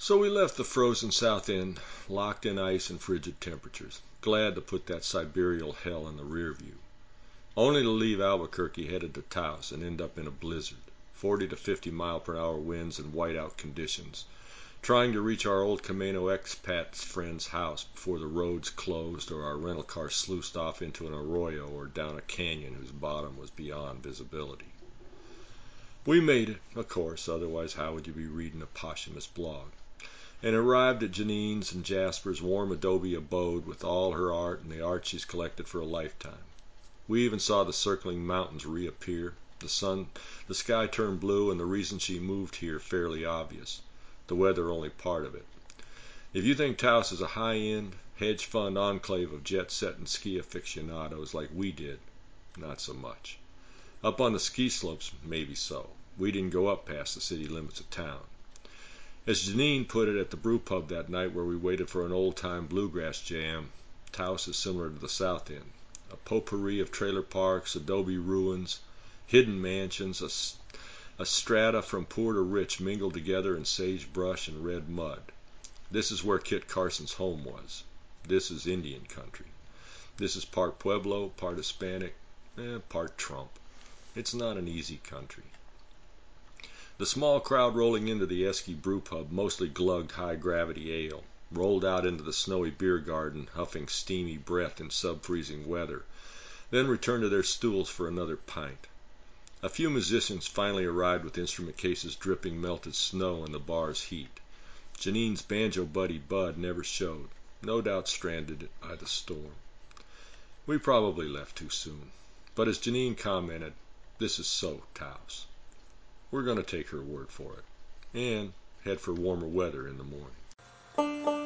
So we left the frozen South End, locked in ice and frigid temperatures, glad to put that sidereal hell in the rear view, only to leave Albuquerque headed to Taos and end up in a blizzard, 40 to 50-mile-per-hour winds and whiteout conditions, trying to reach our old Camino expat friend's house before the roads closed or our rental car sluiced off into an arroyo or down a canyon whose bottom was beyond visibility. We made it, of course, otherwise how would you be reading a posthumous blog? And arrived at Janine's and Jasper's warm adobe abode with all her art and the art she's collected for a lifetime. We even saw the circling mountains reappear, the sky turned blue, and the reason she moved here fairly obvious. The weather only part of it. If you think Taos is a high-end, hedge fund enclave of jet-set and ski aficionados like we did, not so much. Up on the ski slopes, maybe so. We didn't go up past the city limits of town. As Janine put it at the brew pub that night where we waited for an old-time bluegrass jam, Taos is similar to the South End. A potpourri of trailer parks, adobe ruins, hidden mansions, a strata from poor to rich mingled together in sagebrush and red mud. This is where Kit Carson's home was. This is Indian country. This is part Pueblo, part Hispanic, part Trump. It's not an easy country. The small crowd rolling into the Esky brew pub mostly glugged high-gravity ale, rolled out into the snowy beer garden, huffing steamy breath in sub-freezing weather, then returned to their stools for another pint. A few musicians finally arrived with instrument cases dripping melted snow in the bar's heat. Janine's banjo buddy Bud never showed, no doubt stranded by the storm. We probably left too soon, but as Janine commented, this is so Taos. We're going to take her word for it, and head for warmer weather in the morning.